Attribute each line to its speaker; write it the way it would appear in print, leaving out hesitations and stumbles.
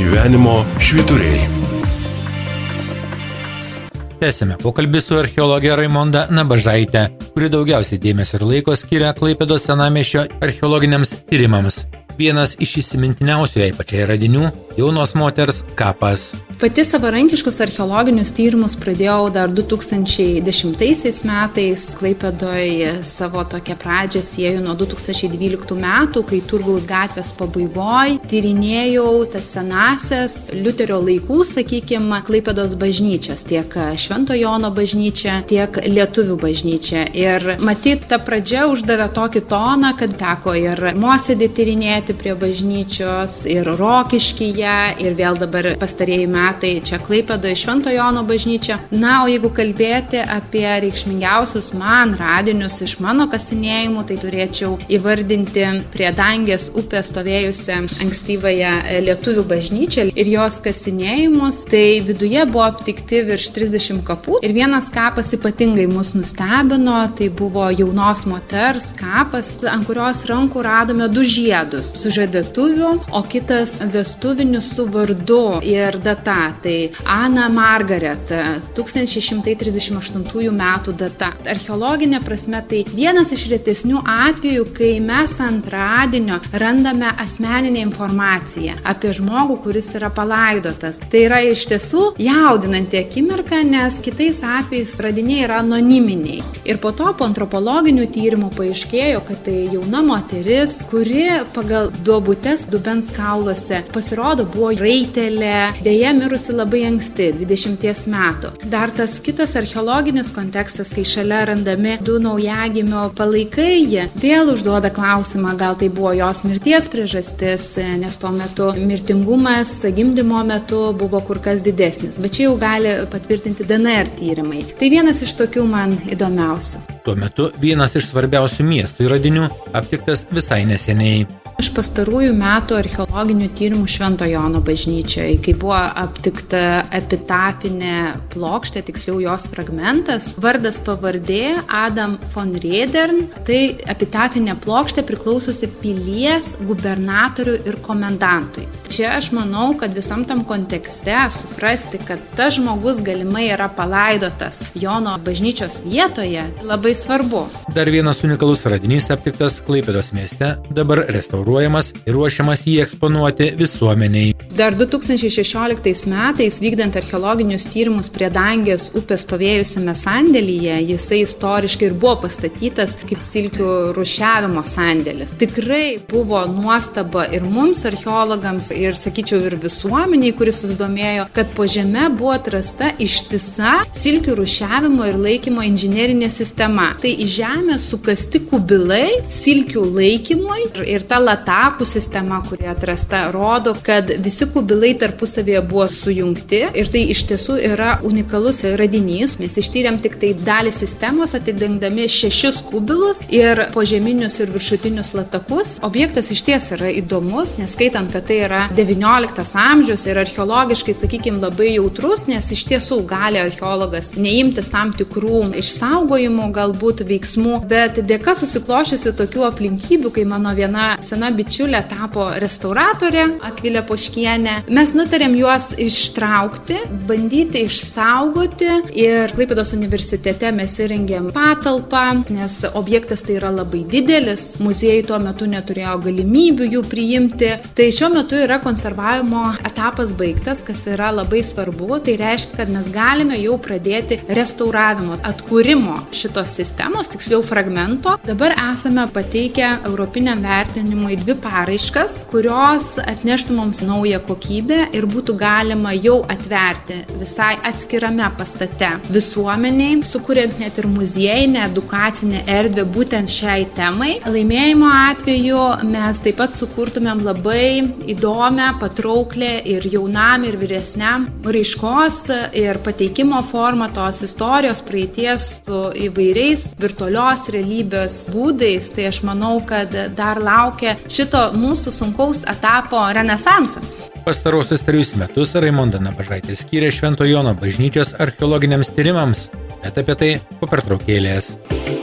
Speaker 1: Gyvenimo švyturiai.
Speaker 2: Tęsime pokalbį su archeologė Raimonda Nabažaitė, kuri daugiausiai dėmesio ir laiko skiria Klaipėdos senamiesčio archeologiniams tyrimams. Vienas iš įsimintiniausių jai pačiai radinių – jaunos moters kapas.
Speaker 3: Pati savarankiškus archeologinius tyrimus pradėjau dar 2010 metais. Klaipėdoje savo tokią pradžią sieju nuo 2012 metų, kai Turgaus gatvės pabaigoj tyrinėjau tas senasias Liuterio laikų, sakykime, Klaipėdos bažnyčias, tiek Švento Jono bažnyčia, tiek Lietuvių bažnyčia. Ir matyt, ta pradžia uždavė tokį toną, kad teko ir Mosėdį tyrinėti prie bažnyčios, ir Rokiškyje, ir vėl dabar pastarieji metai čia Klaipėdoje Švento Jono bažnyčia. Na, o jeigu kalbėti apie reikšmingiausius man radinius iš mano kasinėjimų, tai turėčiau įvardinti prie Dangės upės stovėjusią ankstyvąją Lietuvių bažnyčią ir jos kasinėjimus. Tai viduje buvo aptikti virš 30 kapų ir vienas kapas ypatingai mus nustebino, tai buvo jaunos moters kapas, ant kurios rankų radome 2 žiedus su žadėtuviu, o kitas vestuviniu su vardu ir data. Tai Ana Margaret, 1638 metų data. Archeologinė prasme tai vienas iš retesnių atvejų, kai mes ant radinio randame asmeninę informaciją apie žmogų, kuris yra palaidotas. Tai yra iš tiesų jaudinanti akimirka, nes kitais atvejais radiniai yra anoniminiai. Ir po to po antropologinių tyrimų paaiškėjo, kad tai jauna moteris, kuri pagal duobutes dubens kauluose pasirodo buvo raitelė, dėja mirusi labai anksti, 20 metų. Dar tas kitas archeologinis kontekstas, kai šalia randami 2 naujagimio palaikai, vėl užduoda klausimą, gal tai buvo jos mirties priežastis, nes tuo metu mirtingumas gimdymo metu buvo kur kas didesnis, bet čia jau gali patvirtinti DNR tyrimai. Tai vienas iš tokių man įdomiausių.
Speaker 2: Tuo metu vienas iš svarbiausių miestų radinių aptiktas visai neseniai.
Speaker 3: Iš pastarųjų metų archeologinių tyrimų Švento Jono bažnyčioje, kai buvo aptikta epitafinė plokštė, tiksliau jos fragmentas, vardas pavardė Adam von Redern, tai epitafinė plokštė priklausosi pilies gubernatoriui ir komendantui. Čia aš manau, kad visam tam kontekste suprasti, kad tas žmogus galimai yra palaidotas Jono bažnyčios vietoje, labai svarbu.
Speaker 2: Dar vienas unikalus radinys aptiktas Klaipėdos mieste, dabar restauruojamas ir ruošiamas jį eksponuoti visuomeniai.
Speaker 3: Dar 2016 metais, vykdant archeologinius tyrimus prie Dangės upės stovėjusiame sandėlyje, jisai istoriškai ir buvo pastatytas kaip silkių rūšiavimo sandėlis. Tikrai buvo nuostaba ir mums archeologams, ir sakyčiau ir visuomeniai, kuris susidomėjo, kad po žeme buvo atrasta ištisa silkių rūšiavimo ir laikymo inžinerinė sistema. Tai į žemę sukasti kubilai silkių laikymui ir ta latakų sistema, kuri atrasta, rodo, kad visi kubilai tarpusavėje buvo sujungti ir tai iš tiesų yra unikalus radinys. Mes ištyrėm tik tai dalį sistemos, atidengdami 6 kubilus ir požeminius ir viršutinius latakus. Objektas išties yra įdomus, neskaitant, kad tai yra 19 amžius ir archeologiškai, sakykime, labai jautrus, nes iš tiesų gali archeologas neimtis tam tikrų išsaugojimų, galbūt veiksmų, bet dėka susiklošiusi tokių aplinkybių, kai mano viena sena bičiulė tapo restauratorė, Akvilė Poškienė, mes nutarėm juos ištraukti, bandyti išsaugoti ir Klaipėdos universitete mes įrengėm patalpą, nes objektas tai yra labai didelis, muziejai tuo metu neturėjo galimybių jų priimti. Tai šiuo metu yra konservavimo etapas baigtas, kas yra labai svarbu, tai reiškia, kad mes galime jau pradėti restauravimo, atkūrimo šitos sistemos, tiksliau fragmento. Dabar esame pateikę europiniam vertinimui 2 paraiškas, kurios atneštų mums naują kokybę ir būtų galima jau atverti visai atskirame pastate visuomeniai, sukuriant net ir muziejinę edukacinę erdvę būtent šiai temai. Laimėjimo atveju mes taip pat sukurtumėm labai įdomią, patrauklę ir jaunam, ir vyresniam raiškos ir pateikimo formą tos istorijos praeities su įvairiais virtualios realybės būdais. Tai aš manau, kad dar laukia šito mūsų sunkaus etapo renesansas.
Speaker 2: Pastarosius 3 metus Raimonda Nabažaitė skyrė Švento Jono bažnyčios archeologiniams tyrimams, bet apie tai po pertraukėlės.